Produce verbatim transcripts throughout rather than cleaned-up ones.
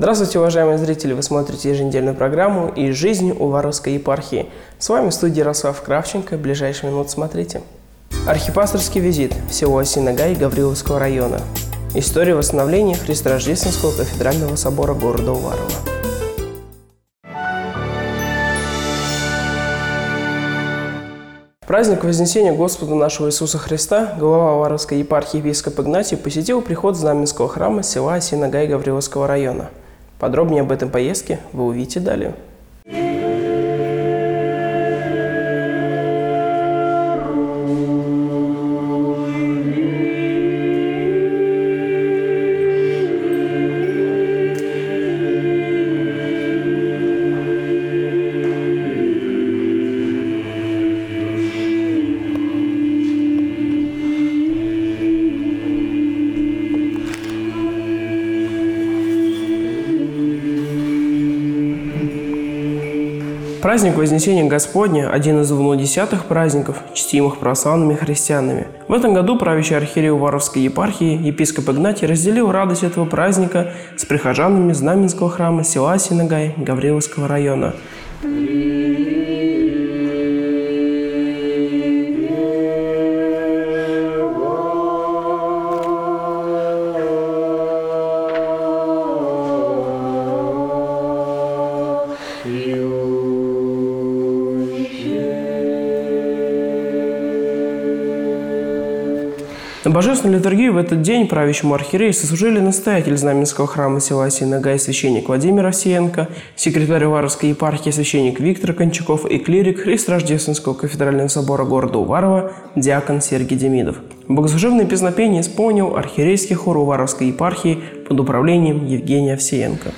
Здравствуйте, уважаемые зрители! Вы смотрите еженедельную программу «И жизнь Уваровской епархии». С вами в студии Ярослав Кравченко. Ближайшие минуты смотрите. Архипасторский визит в село Осино-Гай Гавриловского района. История восстановления Христорождественского кафедрального собора города Уварова. Праздник Вознесения Господа нашего Иисуса Христа глава Уваровской епархии епископ Игнатий посетил приход Знаменского храма села Осино-Гай Гавриловского района. Подробнее об этом поездке вы увидите далее. Праздник Вознесения Господня – один из двунадесятых праздников, чтимых православными христианами. В этом году правящий архиерей Уваровской епархии епископ Игнатий разделил радость этого праздника с прихожанами Знаменского храма села Осино-Гай Гавриловского района. На божественную литургию в этот день правящему архиерею сослужили настоятель Знаменского храма села Осино-Гай священник Владимир Овсиенко, секретарь Уваровской епархии священник Виктор Кончаков и клирик Христорождественского кафедрального собора города Уварова диакон Сергий Демидов. Богослужебное песнопение исполнил архиерейский хор Уваровской епархии под управлением Евгения Овсиенко.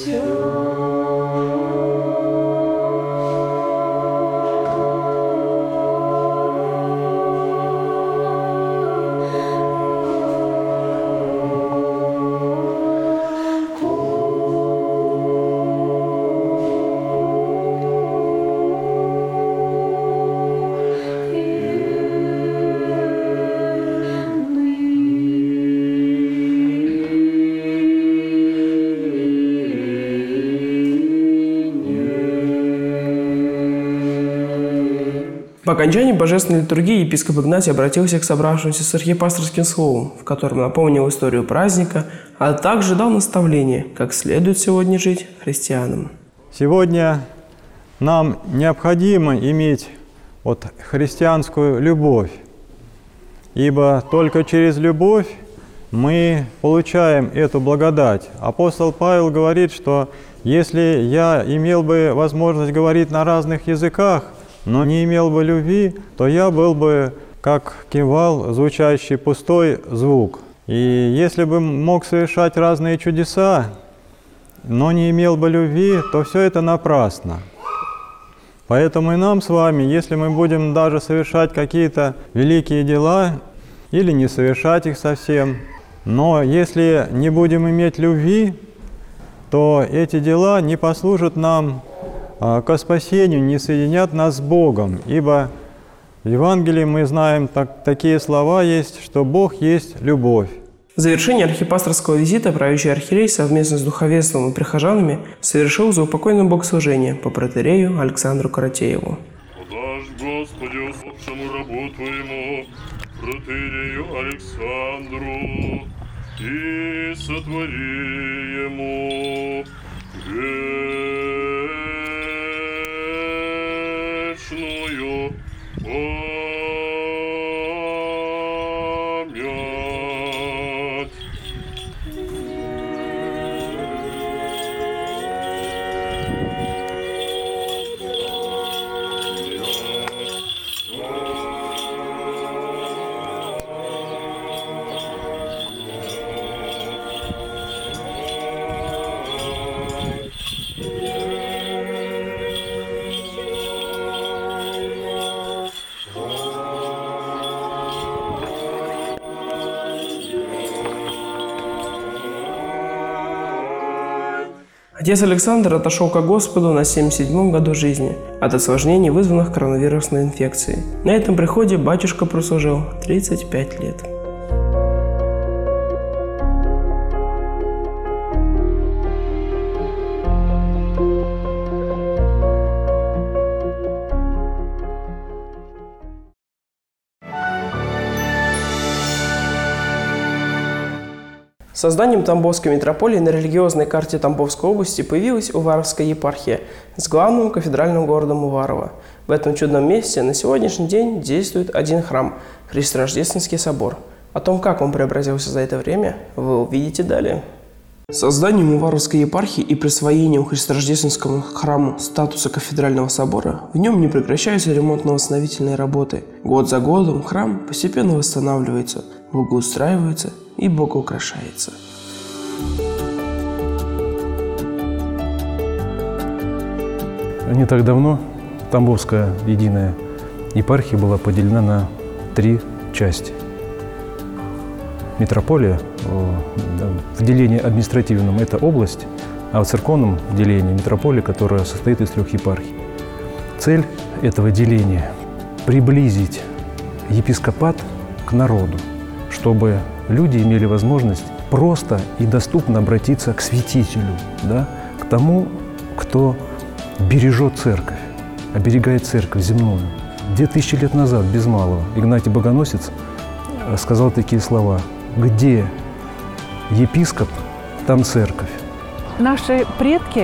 По окончании божественной литургии епископ Игнатий обратился к собравшимся с архипасторским словом, в котором напомнил историю праздника, а также дал наставление, как следует сегодня жить христианам. Сегодня нам необходимо иметь вот христианскую любовь, ибо только через любовь мы получаем эту благодать. Апостол Павел говорит, что если я имел бы возможность говорить на разных языках, но не имел бы любви, то я был бы как кимвал, звучащий пустой звук. И если бы мог совершать разные чудеса, но не имел бы любви, то все это напрасно. Поэтому и нам с вами, если мы будем даже совершать какие-то великие дела, или не совершать их совсем, но если не будем иметь любви, то эти дела не послужат нам ко спасению, не соединят нас с Богом, ибо в Евангелии мы знаем, так, такие слова есть, что Бог есть любовь. В завершении архипасторского визита правящий архиерей совместно с духовенством и прихожанами совершил заупокойное богослужение по протоиерею Александру Каратееву. Подашь, Господи, усопшему рабу Твоему, протоиерею Александру, и сотвори ему вечную память. Отец Александр отошел ко Господу на семьдесят седьмом году жизни от осложнений, вызванных коронавирусной инфекцией. На этом приходе батюшка прослужил тридцать пять лет. С созданием Тамбовской митрополии на религиозной карте Тамбовской области появилась Уваровская епархия с главным кафедральным городом Уварово. В этом чудном месте на сегодняшний день действует один храм – Христорождественский собор. О том, как он преобразился за это время, вы увидите далее. Созданием Уваровской епархии и присвоением Христорождественскому храму статуса кафедрального собора в нем не прекращаются ремонтно-восстановительные работы. Год за годом храм постепенно восстанавливается, благоустраивается и богоукрашается. Не так давно Тамбовская единая епархия была поделена на три части. Митрополия в делении административном – это область, а в церковном делении – митрополия, которая состоит из трех епархий. Цель этого деления – приблизить епископат к народу, чтобы люди имели возможность просто и доступно обратиться к святителю, да, к тому, кто бережет церковь, оберегает церковь земную. Две тысячи лет назад, без малого, Игнатий Богоносец сказал такие слова: «Где епископ, там церковь». Наши предки,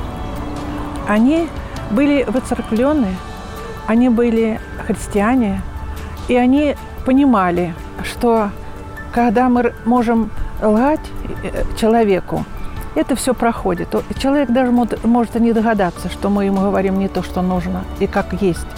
они были воцерквлены, они были христиане, и они понимали, что когда мы можем лгать человеку, это все проходит. Человек даже может и не догадаться, что мы ему говорим не то, что нужно и как есть.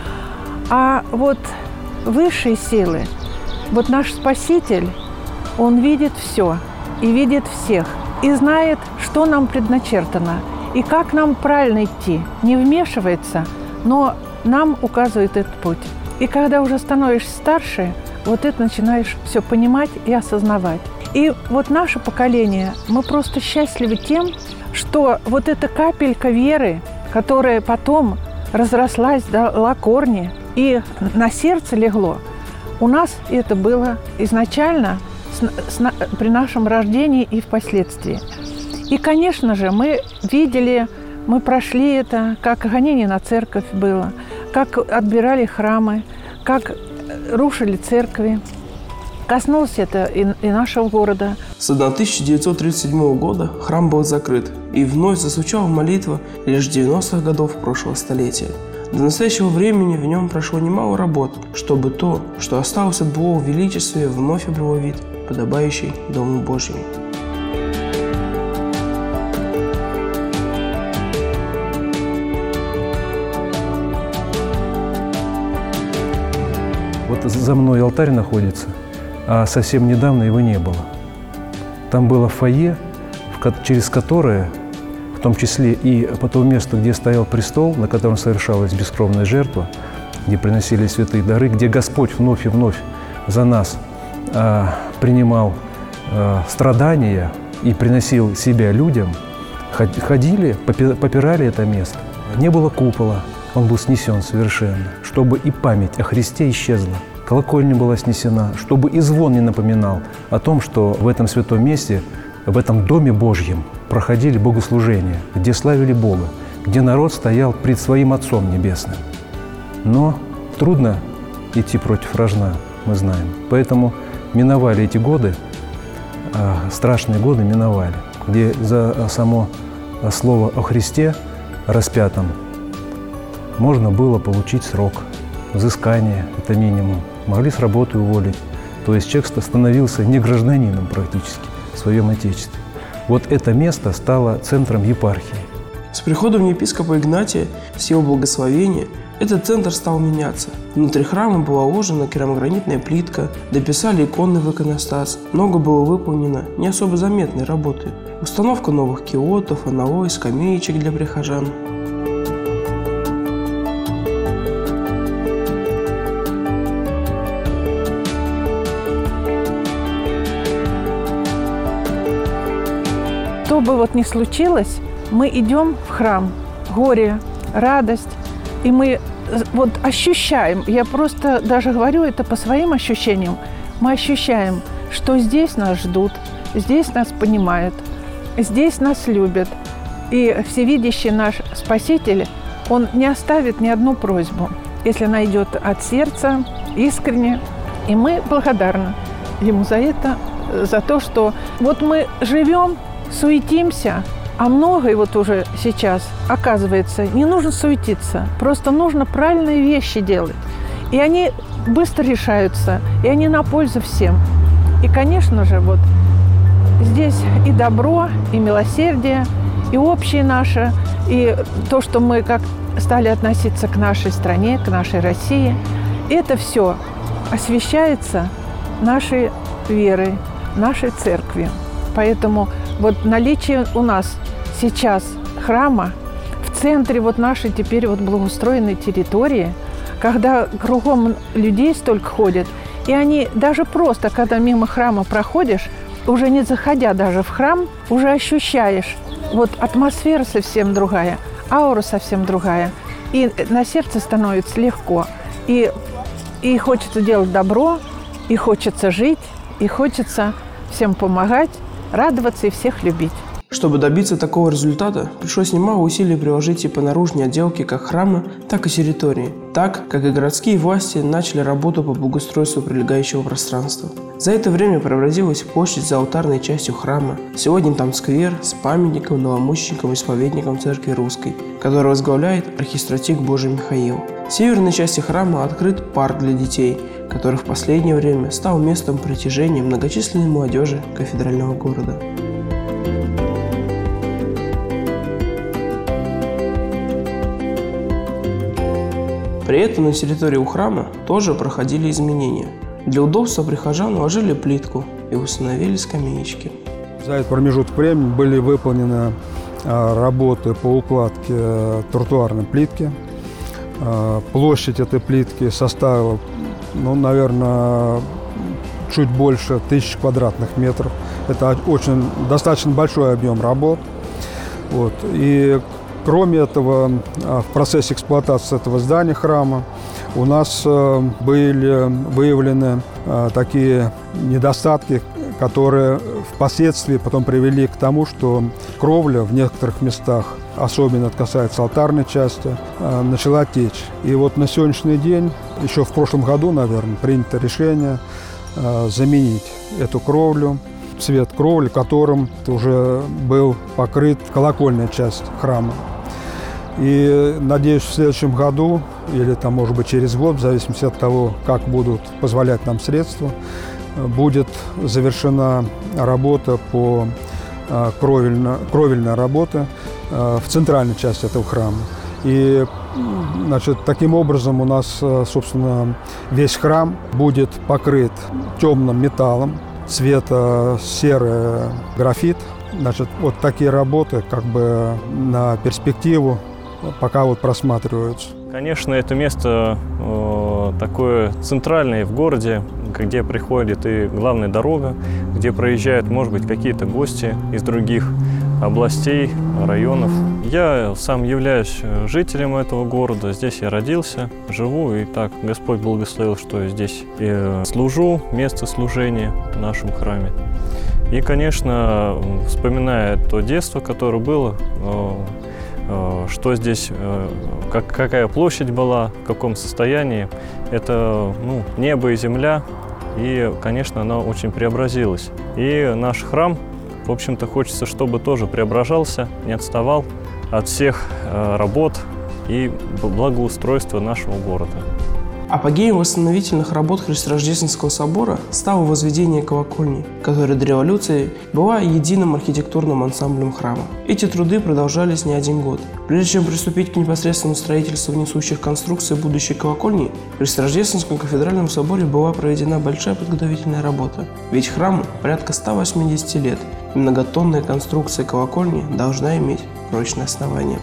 А вот высшие силы, вот наш Спаситель, Он видит все и видит всех, и знает, что нам предначертано, и как нам правильно идти. Не вмешивается, но нам указывает этот путь. И когда уже становишься старше, вот это начинаешь все понимать и осознавать. И вот наше поколение, мы просто счастливы тем, что вот эта капелька веры, которая потом разрослась, дала корни и на сердце легло, у нас это было изначально с, с, при нашем рождении и впоследствии. И, конечно же, мы видели, мы прошли это, как гонение на церковь было, как отбирали храмы, как рушили церкви. Коснулось это и, и нашего города. С тысяча девятьсот тридцать седьмого года храм был закрыт, и вновь зазвучала молитва лишь девяностых годов прошлого столетия. До настоящего времени в нем прошло немало работ, чтобы то, что осталось от былого величествия, вновь обрело вид, подобающий Дому Божьему. Вот за мной алтарь находится, а совсем недавно его не было. Там было фойе, через которое, в том числе и по тому месту, где стоял престол, на котором совершалась бескровная жертва, где приносили святые дары, где Господь вновь и вновь за нас а, принимал а, страдания и приносил себя людям, ходили, попирали это место. Не было купола, он был снесен совершенно, чтобы и память о Христе исчезла. Колокольня была снесена, чтобы и звон не напоминал о том, что в этом святом месте, в этом Доме Божьем проходили богослужения, где славили Бога, где народ стоял пред своим Отцом Небесным. Но трудно идти против рожна, мы знаем. Поэтому миновали эти годы, страшные годы миновали, где за само слово о Христе распятом можно было получить срок, взыскание, это минимум. Могли с работы уволить. То есть человек становился не гражданином практически в своем Отечестве. Вот это место стало центром епархии. С приходом епископа Игнатия, с его благословения, этот центр стал меняться. Внутри храма была уложена керамогранитная плитка, дописали иконный в иконостас. Много было выполнено не особо заметной работы. Установка новых киотов, аналой, скамеечек для прихожан. Что бы вот ни случилось, мы идем в храм, горе, радость, и мы вот ощущаем, я просто даже говорю это по своим ощущениям, мы ощущаем, что здесь нас ждут, здесь нас понимают, здесь нас любят. И всевидящий наш Спаситель, Он не оставит ни одну просьбу, если она идет от сердца, искренне. И мы благодарны Ему за это за то, что вот мы живем, суетимся, а многое вот уже сейчас, оказывается, не нужно суетиться, просто нужно правильные вещи делать. И они быстро решаются, и они на пользу всем. И, конечно же, вот здесь и добро, и милосердие, и общее наше, и то, что мы как стали относиться к нашей стране, к нашей России, это все освящается нашей верой, нашей церкви. Поэтому вот наличие у нас сейчас храма в центре вот нашей теперь вот благоустроенной территории, когда кругом людей столько ходят, и они даже просто, когда мимо храма проходишь, уже не заходя даже в храм, уже ощущаешь, вот атмосфера совсем другая, аура совсем другая, и на сердце становится легко, и, и хочется делать добро, и хочется жить, и хочется всем помогать, радоваться и всех любить. Чтобы добиться такого результата, пришлось немало усилий приложить и по наружной отделке как храма, так и территории, так как и городские власти начали работу по благоустройству прилегающего пространства. За это время преобразилась площадь за алтарной частью храма. Сегодня там сквер с памятником новомученикам и исповедникам Церкви Русской, который возглавляет архистратиг Божий Михаил. В северной части храма открыт парк для детей, который в последнее время стал местом притяжения многочисленной молодежи кафедрального города. При этом на территории у храма тоже проходили изменения. Для удобства прихожан уложили плитку и установили скамеечки. За этот промежуток времени были выполнены работы по укладке тротуарной плитки. Площадь этой плитки составила, ну, наверное, чуть больше тысячи квадратных метров. Это очень достаточно большой объем работ. Вот. И кроме этого, в процессе эксплуатации этого здания храма у нас были выявлены такие недостатки, которые впоследствии потом привели к тому, что кровля в некоторых местах, особенно это касается алтарной части, начала течь. И вот на сегодняшний день, еще в прошлом году, наверное, принято решение заменить эту кровлю, цвет кровли, которым уже был покрыт колокольная часть храма. И, надеюсь, в следующем году, или там, может быть, через год, в зависимости от того, как будут позволять нам средства, будет завершена работа по кровельно, кровельной работе в центральной части этого храма. И, значит, таким образом у нас, собственно, весь храм будет покрыт темным металлом, цвета серый графит. Значит, вот такие работы как бы на перспективу пока вот просматриваются. Конечно, это место э, такое центральное в городе, где приходит и главная дорога, где проезжают, может быть, какие-то гости из других областей, районов. Я сам являюсь жителем этого города, здесь я родился, живу, и так Господь благословил, что здесь и служу, место служения в нашем храме. И, конечно, вспоминая то детство, которое было, что здесь, как, какая площадь была, в каком состоянии, это, ну, небо и земля, и, конечно, она очень преобразилась. И наш храм, в общем-то, хочется, чтобы тоже преображался, не отставал от всех работ и благоустройства нашего города. Апогеем восстановительных работ Христорождественского собора стало возведение колокольни, которая до революции была единым архитектурным ансамблем храма. Эти труды продолжались не один год. Прежде чем приступить к непосредственному строительству несущих конструкций будущей колокольни, в Христорождественском кафедральном соборе была проведена большая подготовительная работа. Ведь храму порядка ста восьмидесяти лет, и многотонная конструкция колокольни должна иметь прочное основание.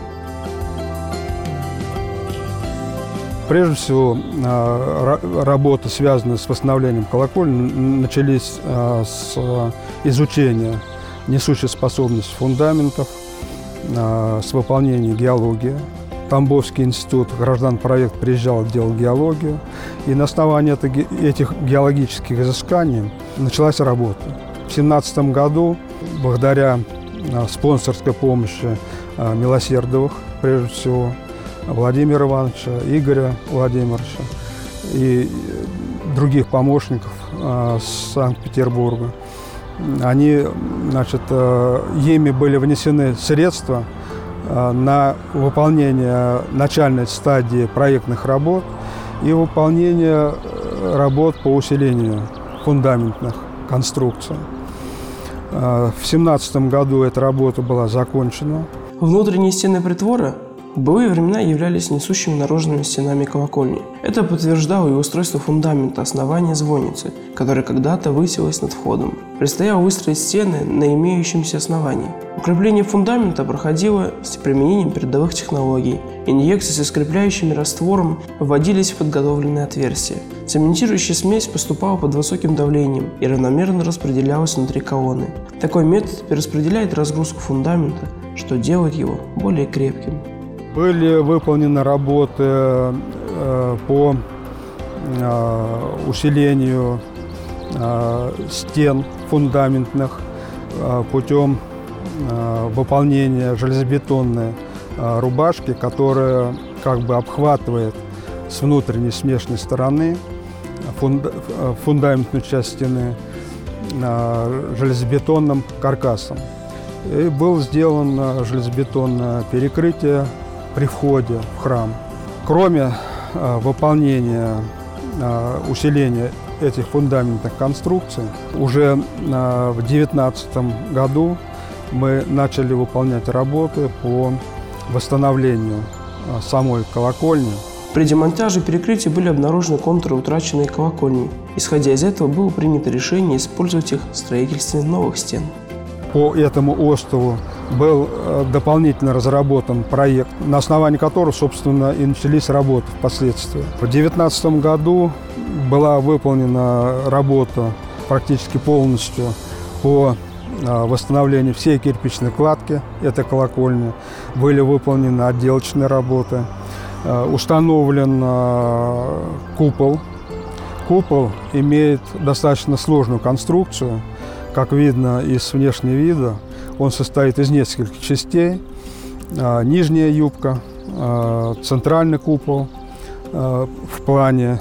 Прежде всего, работы, связанные с восстановлением колокольни, начались с изучения несущей способности фундаментов, с выполнения геологии. Тамбовский институт граждан-проект приезжал, делал геологию, и на основании этих геологических изысканий началась работа. В две тысячи семнадцатом году, благодаря спонсорской помощи Милосердовых, прежде всего, Владимира Ивановича, Игоря Владимировича и других помощников э, с Санкт-Петербурга, они, значит, ими были внесены средства на выполнение начальной стадии проектных работ и выполнение работ по усилению фундаментных конструкций. В семнадцатом году эта работа была закончена. Внутренние стены притвора в былые времена являлись несущими наружными стенами колокольни. Это подтверждало и устройство фундамента основания звонницы, которая когда-то высилась над входом. Предстояло выстроить стены на имеющемся основании. Укрепление фундамента проходило с применением передовых технологий. Инъекции со скрепляющим раствором вводились в подготовленные отверстия. Цементирующая смесь поступала под высоким давлением и равномерно распределялась внутри колонны. Такой метод перераспределяет разгрузку фундамента, что делает его более крепким. Были выполнены работы э, по э, усилению э, стен фундаментных э, путем э, выполнения железобетонной э, рубашки, которая как бы обхватывает с внутренней, с внешней стороны фунда, фундаментную часть стены э, железобетонным каркасом. И было сделано железобетонное перекрытие при входе в храм. Кроме э, выполнения э, усиления этих фундаментных конструкций, уже э, в две тысячи девятнадцатом году мы начали выполнять работы по восстановлению э, самой колокольни. При демонтаже перекрытия были обнаружены контуры утраченной колокольни. Исходя из этого, было принято решение использовать их в строительстве новых стен. По этому остову был дополнительно разработан проект, на основании которого, собственно, и начались работы впоследствии. В две тысячи девятнадцатом году была выполнена работа практически полностью по восстановлению всей кирпичной кладки этой колокольни. Были выполнены отделочные работы. Установлен купол. Купол имеет достаточно сложную конструкцию. Как видно из внешнего вида, он состоит из нескольких частей. Нижняя юбка, центральный купол в плане,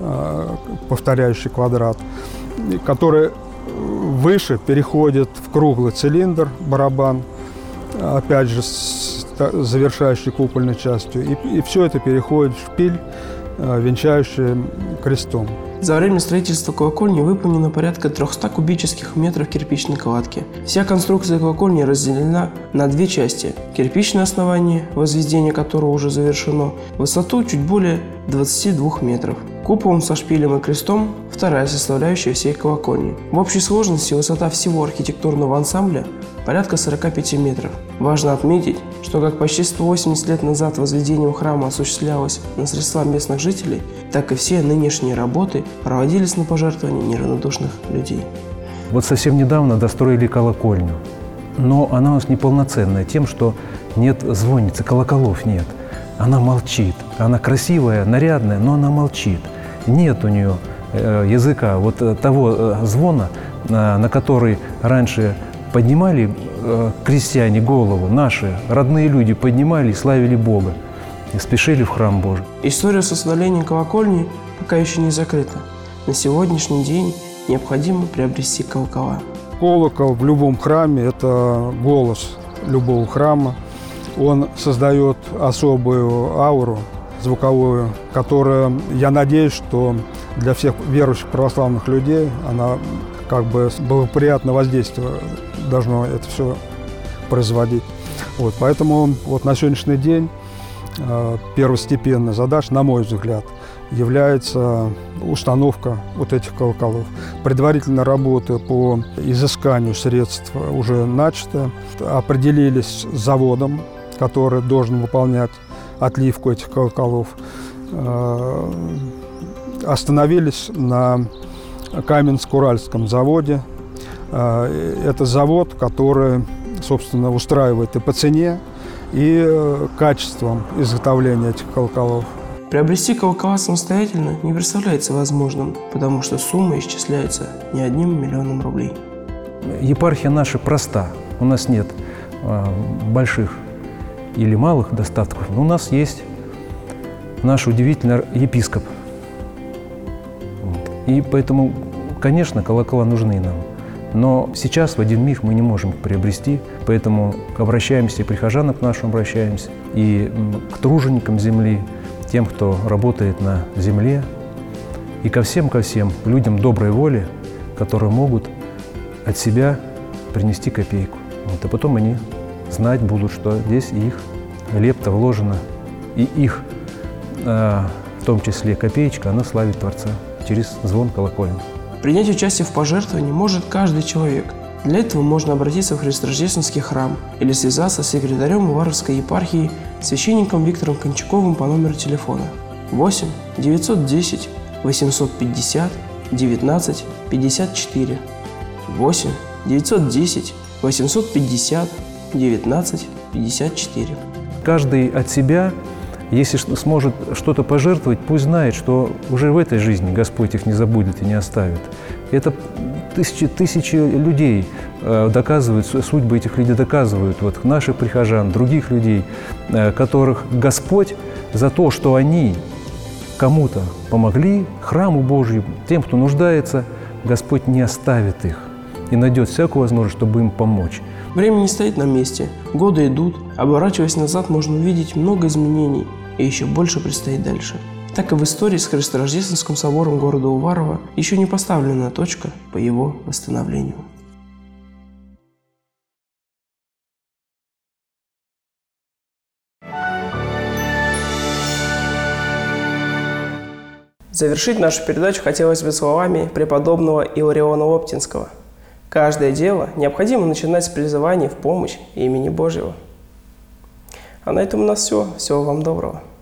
повторяющий квадрат, который выше переходит в круглый цилиндр, барабан, опять же с завершающей купольной частью. И, и все это переходит в шпиль, венчающий крестом. За время строительства колокольни выполнено порядка трехсот кубических метров кирпичной кладки. Вся конструкция колокольни разделена на две части. Кирпичное основание, возведение которого уже завершено, высоту чуть более двадцати двух метров. Куполом со шпилем и крестом – вторая составляющая всей колокольни. В общей сложности высота всего архитектурного ансамбля – порядка сорока пяти метров. Важно отметить, что как почти сто восемьдесят лет назад возведение храма осуществлялось на средства местных жителей, так и все нынешние работы проводились на пожертвования неравнодушных людей. Вот совсем недавно достроили колокольню, но она у нас неполноценная тем, что нет звонницы, колоколов нет. Она молчит, она красивая, нарядная, но она молчит. Нет у нее э, языка, вот э, того э, звона, э, на который раньше поднимали э, крестьяне голову, наши родные люди поднимали и славили Бога, и спешили в храм Божий. История с установлением колокольни пока еще не закрыта. На сегодняшний день необходимо приобрести колокола. Колокол в любом храме – это голос любого храма. Он создает особую ауру звуковую, которая, я надеюсь, что для всех верующих православных людей она как бы благоприятное воздействие должно это все производить. Вот, поэтому вот на сегодняшний день э, первостепенная задача, на мой взгляд, является установка вот этих колоколов. Предварительные работы по изысканию средств уже начаты. Определились с заводом, который должен выполнять отливку этих колоколов. Э, остановились на Каменск-Уральском заводе. Это завод, который, собственно, устраивает и по цене, и качеством изготовления этих колоколов. Приобрести колокола самостоятельно не представляется возможным, потому что сумма исчисляется не одним миллионом рублей. Епархия наша проста. У нас нет э, больших или малых достатков, но у нас есть наш удивительный епископ. Вот. И поэтому, конечно, колокола нужны нам. Но сейчас в один миг мы не можем их приобрести, поэтому обращаемся, и к прихожанам к нашим обращаемся, и к труженикам земли, тем, кто работает на земле, и ко всем, ко всем людям доброй воли, которые могут от себя принести копейку. Вот, а потом они знать будут, что здесь их лепта вложена, и их, э, в том числе копеечка, она славит Творца через звон колокольный. Принять участие в пожертвовании может каждый человек. Для этого можно обратиться в Христорождественский храм или связаться с секретарем Уваровской епархии, священником Виктором Кончаковым по номеру телефона восемь девятьсот десять восемьсот пятьдесят девятнадцать пятьдесят четыре, восемь девятьсот десять восемьсот пятьдесят девятнадцать пятьдесят четыре. Каждый от себя, если сможет что-то пожертвовать, пусть знает, что уже в этой жизни Господь их не забудет и не оставит. Это тысячи, тысячи людей доказывают, судьбы этих людей доказывают, вот наших прихожан, других людей, которых Господь за то, что они кому-то помогли, храму Божию, тем, кто нуждается, Господь не оставит их и найдет всякую возможность, чтобы им помочь. Время не стоит на месте, годы идут, оборачиваясь назад, можно увидеть много изменений, и еще больше предстоит дальше. Так и в истории с Христорождественским собором города Уварова еще не поставлена точка по его восстановлению. Завершить нашу передачу хотелось бы словами преподобного Илариона Оптинского. Каждое дело необходимо начинать с призывания в помощь имени Божьего. А на этом у нас все. Всего вам доброго.